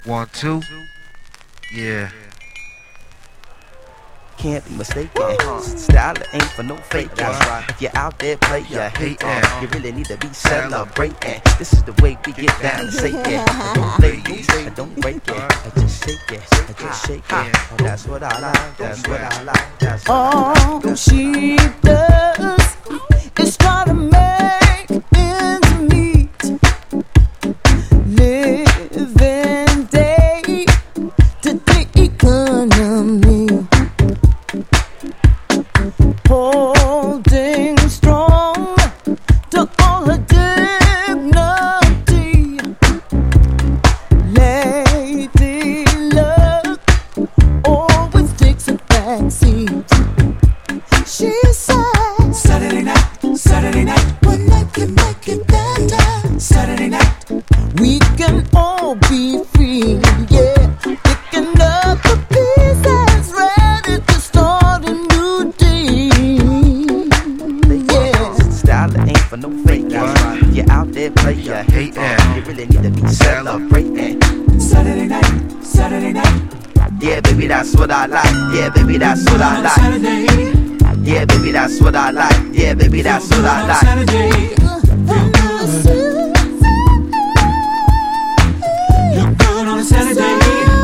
1, 2. Yeah. Can't be mistaken. Style ain't for no fake. If you're out there, play your hate. You really need to be celebrating. This is the way we get down and say it. I don't play these, I don't break it. I just shake it, I just shake it. That's what I like, that's what I like, that's what I like. All she does is try to make ends meet. Living day to the economy. Holding strong to all her dignity. Lady luck always takes a backseat. She said, Saturday night, one night can make it better. Saturday night, we can all be free, yeah. Picking up the pieces, ready to start a new day. Yeah. Style ain't for no fake. If you're out there, play your hate. You really need to be celebrating. Saturday night. Yeah, baby, that's what I like. Yeah, baby, that's what I like. Saturday. Yeah, baby, that's what I like. Yeah, baby, that's what I like. Saturday. Look good on a Saturday.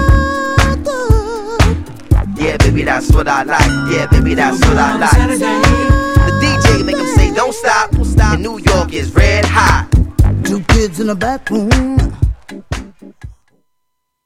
Yeah, baby, that's what I like. Yeah, baby, that's what I like. The DJ make him say don't stop. In New York is red hot. 2 kids in a back room.